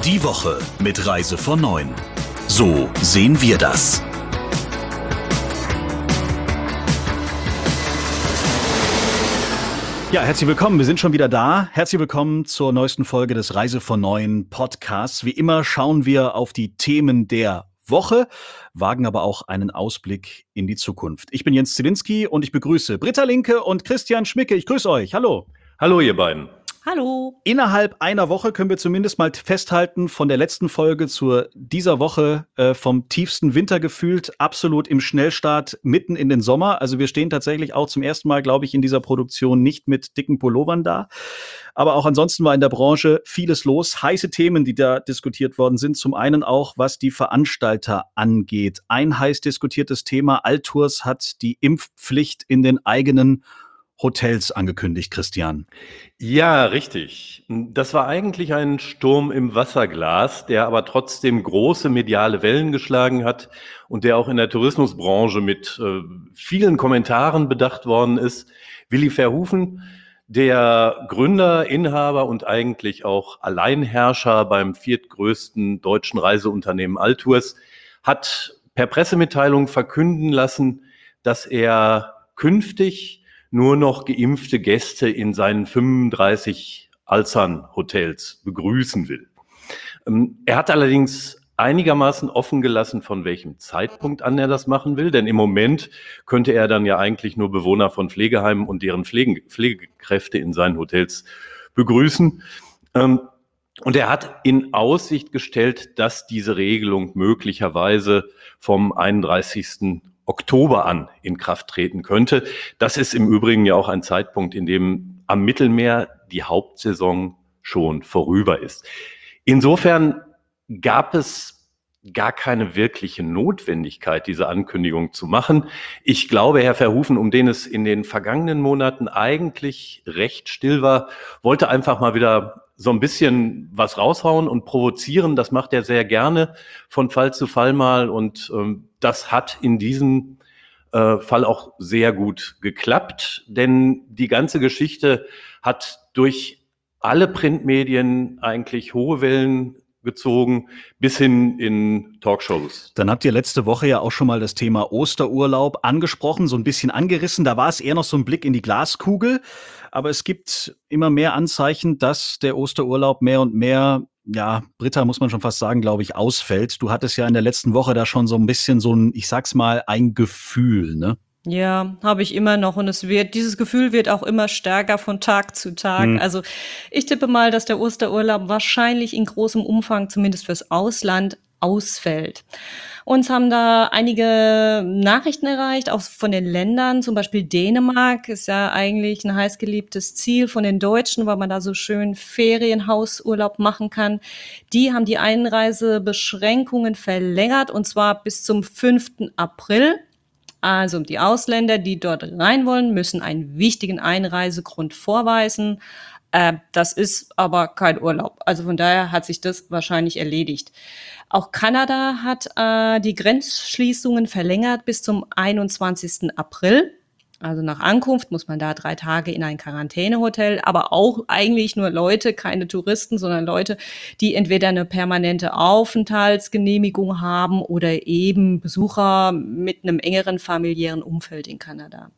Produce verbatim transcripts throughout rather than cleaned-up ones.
Die Woche mit Reise von neun. So sehen wir das. Ja, herzlich willkommen. Wir sind schon wieder da. Herzlich willkommen zur neuesten Folge des Reise von neun Podcasts. Wie immer schauen wir auf die Themen der Woche, wagen aber auch einen Ausblick in die Zukunft. Ich bin Jens Zielinski und ich begrüße Britta Linke und Christian Schmicke. Ich grüße euch. Hallo. Hallo, ihr beiden. Hallo. Innerhalb einer Woche können wir zumindest mal festhalten, von der letzten Folge zu dieser Woche äh, vom tiefsten Winter gefühlt, absolut im Schnellstart mitten in den Sommer. Also wir stehen tatsächlich auch zum ersten Mal, glaube ich, in dieser Produktion nicht mit dicken Pullovern da. Aber auch ansonsten war in der Branche vieles los. Heiße Themen, die da diskutiert worden sind. Zum einen auch, was die Veranstalter angeht. Ein heiß diskutiertes Thema. Altours hat die Impfpflicht in den eigenen Hotels angekündigt, Christian. Ja, richtig. Das war eigentlich ein Sturm im Wasserglas, der aber trotzdem große mediale Wellen geschlagen hat und der auch in der Tourismusbranche mit äh, vielen Kommentaren bedacht worden ist. Willi Verhoeven, der Gründer, Inhaber und eigentlich auch Alleinherrscher beim viertgrößten deutschen Reiseunternehmen Altours, hat per Pressemitteilung verkünden lassen, dass er künftig nur noch geimpfte Gäste in seinen fünfunddreißig Alzern-Hotels begrüßen will. Er hat allerdings einigermaßen offen gelassen, von welchem Zeitpunkt an er das machen will, denn im Moment könnte er dann ja eigentlich nur Bewohner von Pflegeheimen und deren Pflege, Pflegekräfte in seinen Hotels begrüßen. Und er hat in Aussicht gestellt, dass diese Regelung möglicherweise vom einunddreißigsten Oktober an in Kraft treten könnte. Das ist im Übrigen ja auch ein Zeitpunkt, in dem am Mittelmeer die Hauptsaison schon vorüber ist. Insofern gab es gar keine wirkliche Notwendigkeit, diese Ankündigung zu machen. Ich glaube, Herr Verhoeven, um den es in den vergangenen Monaten eigentlich recht still war, wollte einfach mal wieder so ein bisschen was raushauen und provozieren. Das macht er sehr gerne von Fall zu Fall mal und ähm, das hat in diesem äh, Fall auch sehr gut geklappt, denn die ganze Geschichte hat durch alle Printmedien eigentlich hohe Wellen gezogen, bis hin in Talkshows. Dann habt ihr letzte Woche ja auch schon mal das Thema Osterurlaub angesprochen, so ein bisschen angerissen. Da war es eher noch so ein Blick in die Glaskugel. Aber es gibt immer mehr Anzeichen, dass der Osterurlaub mehr und mehr, ja, Britta, muss man schon fast sagen, glaube ich, ausfällt. Du hattest ja in der letzten Woche da schon so ein bisschen so ein, ich sag's mal, ein Gefühl, ne? Ja, habe ich immer noch und es wird, dieses Gefühl wird auch immer stärker von Tag zu Tag. Hm. Also ich tippe mal, dass der Osterurlaub wahrscheinlich in großem Umfang, zumindest fürs Ausland, ausfällt. Uns haben da einige Nachrichten erreicht, auch von den Ländern, zum Beispiel Dänemark ist ja eigentlich ein heißgeliebtes Ziel von den Deutschen, weil man da so schön Ferienhausurlaub machen kann. Die haben die Einreisebeschränkungen verlängert und zwar bis zum fünften April. Also die Ausländer, die dort rein wollen, müssen einen wichtigen Einreisegrund vorweisen. Äh, das ist aber kein Urlaub. Also von daher hat sich das wahrscheinlich erledigt. Auch Kanada hat äh, die Grenzschließungen verlängert bis zum einundzwanzigsten April. Also nach Ankunft muss man da drei Tage in ein Quarantänehotel, aber auch eigentlich nur Leute, keine Touristen, sondern Leute, die entweder eine permanente Aufenthaltsgenehmigung haben oder eben Besucher mit einem engeren familiären Umfeld in Kanada.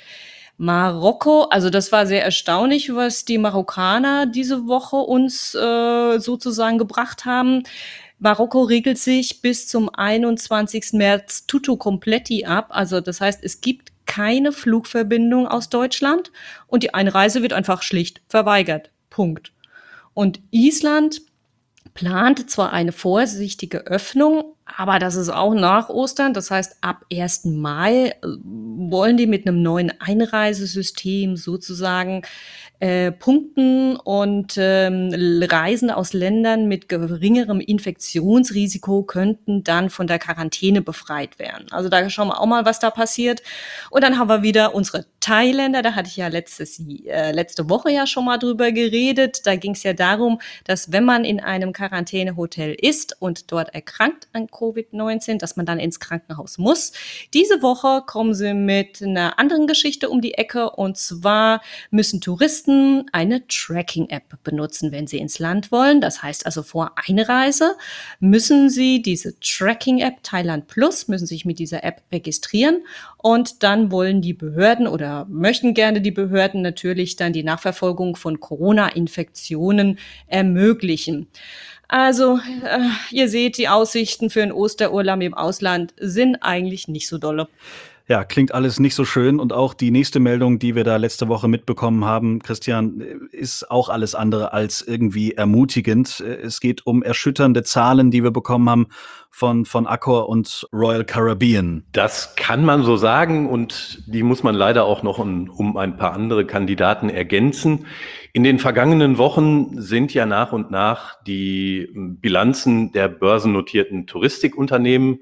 Marokko, also das war sehr erstaunlich, was die Marokkaner diese Woche uns äh, sozusagen gebracht haben. Marokko regelt sich bis zum einundzwanzigsten März tutto completi ab. Also das heißt, es gibt keine Flugverbindung aus Deutschland und die Einreise wird einfach schlicht verweigert. Punkt. Und Island plant zwar eine vorsichtige Öffnung, aber das ist auch nach Ostern. Das heißt, ab ersten Mai wollen die mit einem neuen Einreisesystem sozusagen äh, punkten und ähm, Reisende aus Ländern mit geringerem Infektionsrisiko könnten dann von der Quarantäne befreit werden. Also da schauen wir auch mal, was da passiert. Und dann haben wir wieder unsere Thailänder, da hatte ich ja letztes, äh, letzte Woche ja schon mal drüber geredet. Da ging es ja darum, dass wenn man in einem Quarantänehotel ist und dort erkrankt an Covid neunzehn, dass man dann ins Krankenhaus muss. Diese Woche kommen sie mit einer anderen Geschichte um die Ecke, und zwar müssen Touristen eine Tracking-App benutzen, wenn sie ins Land wollen. Das heißt also, vor Einreise müssen sie diese Tracking-App Thailand Plus, müssen sich mit dieser App registrieren, und dann wollen die Behörden oder möchten gerne die Behörden natürlich dann die Nachverfolgung von Corona-Infektionen ermöglichen. Also, äh, ihr seht, die Aussichten für einen Osterurlaub im Ausland sind eigentlich nicht so dolle. Ja, klingt alles nicht so schön. Und auch die nächste Meldung, die wir da letzte Woche mitbekommen haben, Christian, ist auch alles andere als irgendwie ermutigend. Es geht um erschütternde Zahlen, die wir bekommen haben von, von Accor und Royal Caribbean. Das kann man so sagen, und die muss man leider auch noch um, um ein paar andere Kandidaten ergänzen. In den vergangenen Wochen sind ja nach und nach die Bilanzen der börsennotierten Touristikunternehmen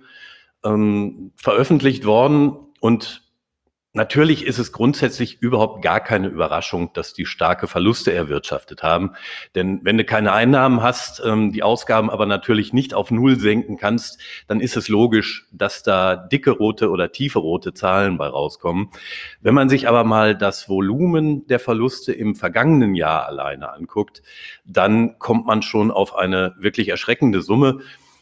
ähm, veröffentlicht worden. Und natürlich ist es grundsätzlich überhaupt gar keine Überraschung, dass die starke Verluste erwirtschaftet haben. Denn wenn du keine Einnahmen hast, ähm, die Ausgaben aber natürlich nicht auf Null senken kannst, dann ist es logisch, dass da dicke rote oder tiefe rote Zahlen bei rauskommen. Wenn man sich aber mal das Volumen der Verluste im vergangenen Jahr alleine anguckt, dann kommt man schon auf eine wirklich erschreckende Summe.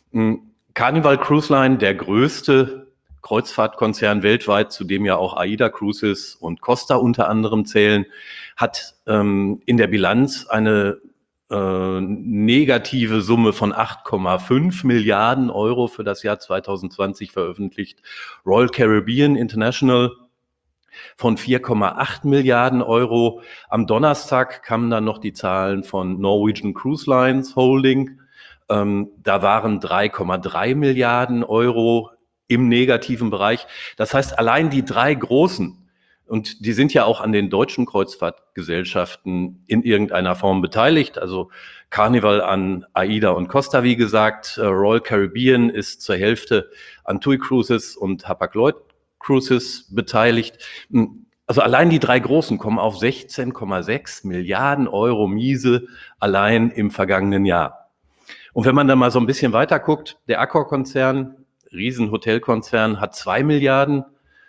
Carnival Cruise Line, der größte Kreuzfahrtkonzern weltweit, zu dem ja auch AIDA Cruises und Costa unter anderem zählen, hat ähm, in der Bilanz eine äh, negative Summe von acht Komma fünf Milliarden Euro für das Jahr zwanzig zwanzig veröffentlicht. Royal Caribbean International von vier Komma acht Milliarden Euro. Am Donnerstag kamen dann noch die Zahlen von Norwegian Cruise Lines Holding. Ähm, da waren drei Komma drei Milliarden Euro im negativen Bereich. Das heißt, allein die drei großen, und die sind ja auch an den deutschen Kreuzfahrtgesellschaften in irgendeiner Form beteiligt, also Carnival an AIDA und Costa, wie gesagt, Royal Caribbean ist zur Hälfte an TUI Cruises und Hapag-Lloyd Cruises beteiligt. Also allein die drei großen kommen auf sechzehn Komma sechs Milliarden Euro Miese allein im vergangenen Jahr. Und wenn man dann mal so ein bisschen weiter guckt, der Accor-Konzern, Riesenhotelkonzern, hat zwei Milliarden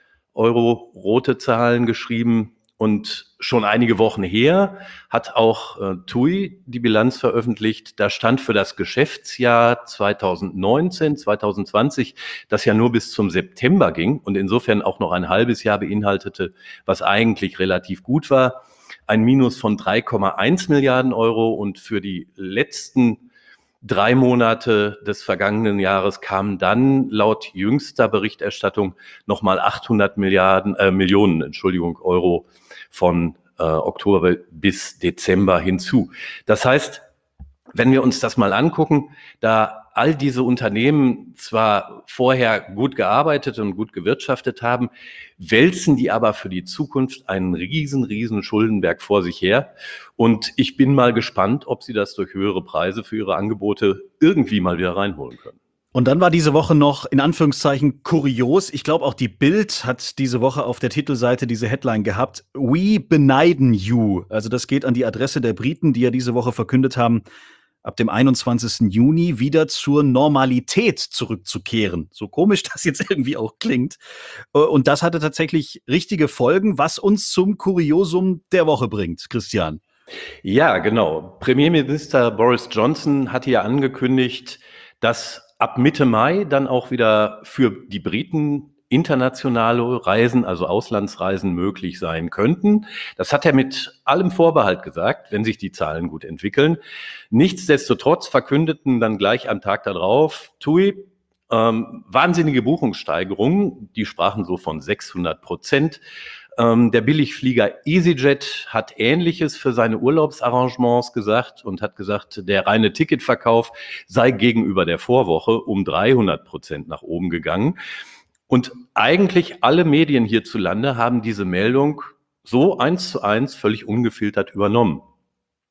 Euro rote Zahlen geschrieben, und schon einige Wochen her hat auch äh, TUI die Bilanz veröffentlicht. Da stand für das Geschäftsjahr zwanzig neunzehn, zwanzig zwanzig, das ja nur bis zum September ging und insofern auch noch ein halbes Jahr beinhaltete, was eigentlich relativ gut war, ein Minus von drei Komma eins Milliarden Euro, und für die letzten Drei Monate des vergangenen Jahres kamen dann laut jüngster Berichterstattung nochmal achthundert Milliarden, äh, Millionen, Entschuldigung, Euro von äh, Oktober bis Dezember hinzu. Das heißt, wenn wir uns das mal angucken, da all diese Unternehmen zwar vorher gut gearbeitet und gut gewirtschaftet haben, wälzen die aber für die Zukunft einen riesen, riesen Schuldenberg vor sich her. Und ich bin mal gespannt, ob sie das durch höhere Preise für ihre Angebote irgendwie mal wieder reinholen können. Und dann war diese Woche noch in Anführungszeichen kurios. Ich glaube, auch die Bild hat diese Woche auf der Titelseite diese Headline gehabt: We beneiden you. Also das geht an die Adresse der Briten, die ja diese Woche verkündet haben, ab dem einundzwanzigsten Juni wieder zur Normalität zurückzukehren. So komisch das jetzt irgendwie auch klingt. Und das hatte tatsächlich richtige Folgen, was uns zum Kuriosum der Woche bringt, Christian. Ja, genau. Premierminister Boris Johnson hatte ja angekündigt, dass ab Mitte Mai dann auch wieder für die Briten internationale Reisen, also Auslandsreisen, möglich sein könnten. Das hat er mit allem Vorbehalt gesagt, wenn sich die Zahlen gut entwickeln. Nichtsdestotrotz verkündeten dann gleich am Tag darauf TUI ähm, wahnsinnige Buchungssteigerungen. Die sprachen so von sechshundert Prozent. Ähm, der Billigflieger EasyJet hat Ähnliches für seine Urlaubsarrangements gesagt und hat gesagt, der reine Ticketverkauf sei gegenüber der Vorwoche um dreihundert Prozent nach oben gegangen. Und eigentlich alle Medien hierzulande haben diese Meldung so eins zu eins völlig ungefiltert übernommen.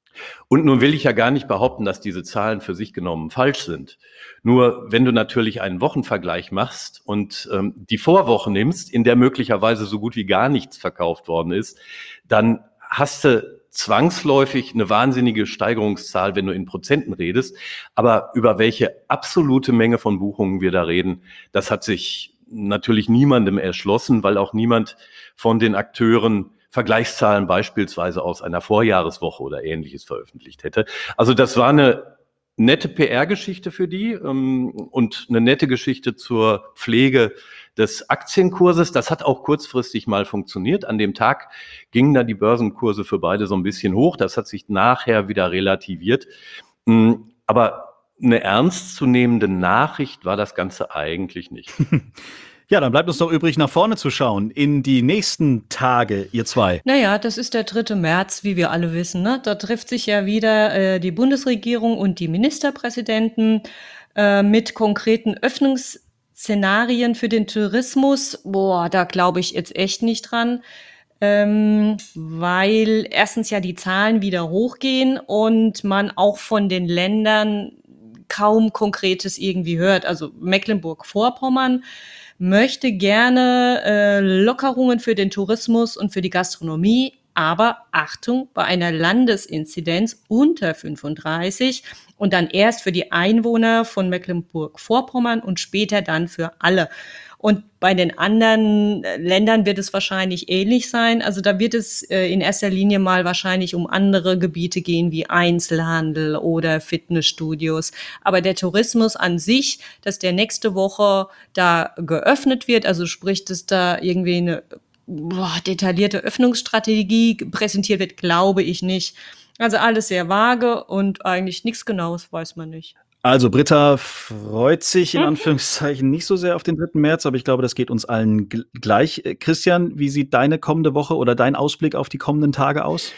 Und nun will ich ja gar nicht behaupten, dass diese Zahlen für sich genommen falsch sind. Nur wenn du natürlich einen Wochenvergleich machst und ähm, die Vorwoche nimmst, in der möglicherweise so gut wie gar nichts verkauft worden ist, dann hast du zwangsläufig eine wahnsinnige Steigerungszahl, wenn du in Prozenten redest. Aber über welche absolute Menge von Buchungen wir da reden, das hat sich natürlich niemandem erschlossen, weil auch niemand von den Akteuren Vergleichszahlen beispielsweise aus einer Vorjahreswoche oder Ähnliches veröffentlicht hätte. Also das war eine nette P R-Geschichte für die ähm, und eine nette Geschichte zur Pflege des Aktienkurses. Das hat auch kurzfristig mal funktioniert. An dem Tag gingen da die Börsenkurse für beide so ein bisschen hoch. Das hat sich nachher wieder relativiert. Aber eine ernstzunehmende Nachricht war das Ganze eigentlich nicht. Ja, dann bleibt uns doch übrig, nach vorne zu schauen, in die nächsten Tage, ihr zwei. Naja, das ist der dritte März, wie wir alle wissen. Ne? Da trifft sich ja wieder äh, die Bundesregierung und die Ministerpräsidenten äh, mit konkreten Öffnungsszenarien für den Tourismus. Boah, da glaube ich jetzt echt nicht dran. Ähm, weil erstens ja die Zahlen wieder hochgehen und man auch von den Ländern kaum Konkretes irgendwie hört. Also Mecklenburg-Vorpommern möchte gerne äh, Lockerungen für den Tourismus und für die Gastronomie, aber Achtung, bei einer Landesinzidenz unter fünfunddreißig und dann erst für die Einwohner von Mecklenburg-Vorpommern und später dann für alle. Und bei den anderen Ländern wird es wahrscheinlich ähnlich sein. Also da wird es äh, in erster Linie mal wahrscheinlich um andere Gebiete gehen, wie Einzelhandel oder Fitnessstudios. Aber der Tourismus an sich, dass der nächste Woche da geöffnet wird, also sprich, dass da irgendwie eine boah, detaillierte Öffnungsstrategie präsentiert wird, glaube ich nicht. Also alles sehr vage und eigentlich nichts Genaues weiß man nicht. Also Britta freut sich in Anführungszeichen nicht so sehr auf den dritten März, aber ich glaube, das geht uns allen g- gleich. Äh, Christian, wie sieht deine kommende Woche oder dein Ausblick auf die kommenden Tage aus?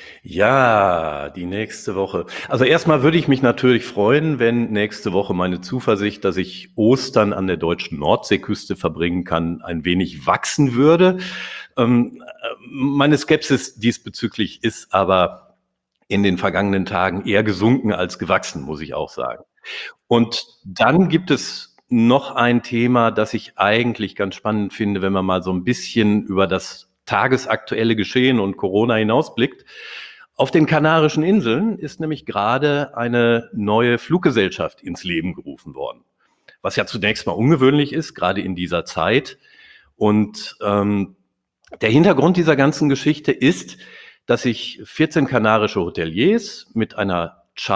Ja, die nächste Woche. Also erstmal würde ich mich natürlich freuen, wenn nächste Woche meine Zuversicht, dass ich Ostern an der deutschen Nordseeküste verbringen kann, ein wenig wachsen würde. Ähm, äh, meine Skepsis diesbezüglich ist aber in den vergangenen Tagen eher gesunken als gewachsen, muss ich auch sagen. Und dann gibt es noch ein Thema, das ich eigentlich ganz spannend finde, wenn man mal so ein bisschen über das tagesaktuelle Geschehen und Corona hinausblickt. Auf den Kanarischen Inseln ist nämlich gerade eine neue Fluggesellschaft ins Leben gerufen worden, was ja zunächst mal ungewöhnlich ist, gerade in dieser Zeit. Und ähm, der Hintergrund dieser ganzen Geschichte ist, dass sich vierzehn kanarische Hoteliers mit einer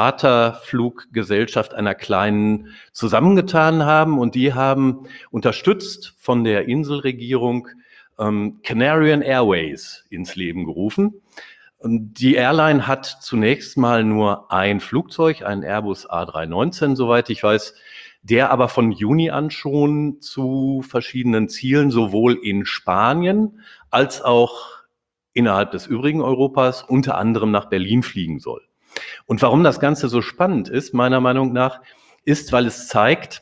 Charterfluggesellschaft einer kleinen zusammengetan haben und die haben unterstützt von der Inselregierung ähm, Canarian Airways ins Leben gerufen. Und die Airline hat zunächst mal nur ein Flugzeug, einen Airbus A drei neunzehn, soweit ich weiß, der aber von Juni an schon zu verschiedenen Zielen sowohl in Spanien als auch innerhalb des übrigen Europas, unter anderem nach Berlin fliegen soll. Und warum das Ganze so spannend ist, meiner Meinung nach, ist, weil es zeigt,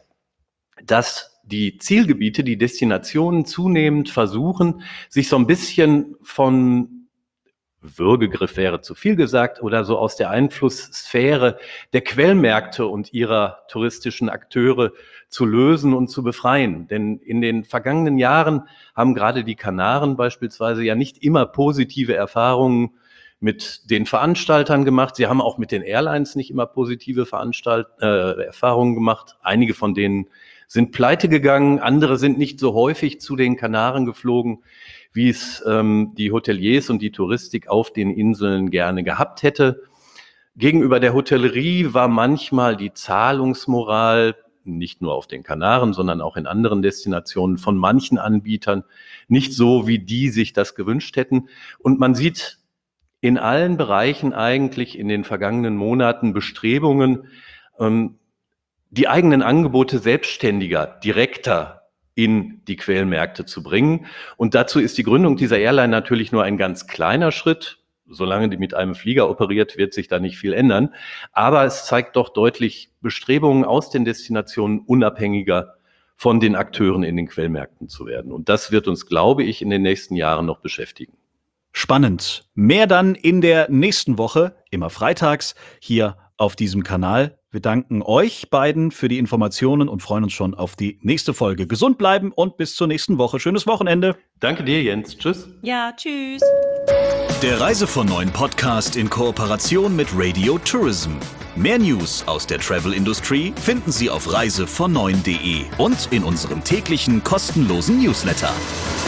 dass die Zielgebiete, die Destinationen zunehmend versuchen, sich so ein bisschen von Würgegriff wäre zu viel gesagt, oder so aus der Einflusssphäre der Quellmärkte und ihrer touristischen Akteure zu lösen und zu befreien. Denn in den vergangenen Jahren haben gerade die Kanaren beispielsweise ja nicht immer positive Erfahrungen mit den Veranstaltern gemacht. Sie haben auch mit den Airlines nicht immer positive Veranstalt äh, Erfahrungen gemacht. Einige von denen sind pleite gegangen, andere sind nicht so häufig zu den Kanaren geflogen, wie es ähm, die Hoteliers und die Touristik auf den Inseln gerne gehabt hätte. Gegenüber der Hotellerie war manchmal die Zahlungsmoral, nicht nur auf den Kanaren, sondern auch in anderen Destinationen von manchen Anbietern nicht so, wie die sich das gewünscht hätten. Und man sieht in allen Bereichen eigentlich in den vergangenen Monaten Bestrebungen, ähm, die eigenen Angebote selbstständiger, direkter in die Quellmärkte zu bringen. Und dazu ist die Gründung dieser Airline natürlich nur ein ganz kleiner Schritt. Solange die mit einem Flieger operiert, wird sich da nicht viel ändern. Aber es zeigt doch deutlich Bestrebungen aus den Destinationen unabhängiger von den Akteuren in den Quellmärkten zu werden. Und das wird uns, glaube ich, in den nächsten Jahren noch beschäftigen. spannend. Mehr dann in der nächsten Woche, immer freitags, hier auf diesem Kanal. Wir danken euch beiden für die Informationen und freuen uns schon auf die nächste Folge. Gesund bleiben und bis zur nächsten Woche. Schönes Wochenende. Danke dir, Jens. Tschüss. Ja, tschüss. Der Reise von Neuen Podcast in Kooperation mit Radio Tourism. Mehr News aus der Travel-Industrie finden Sie auf reise von neun punkt de und in unserem täglichen kostenlosen Newsletter.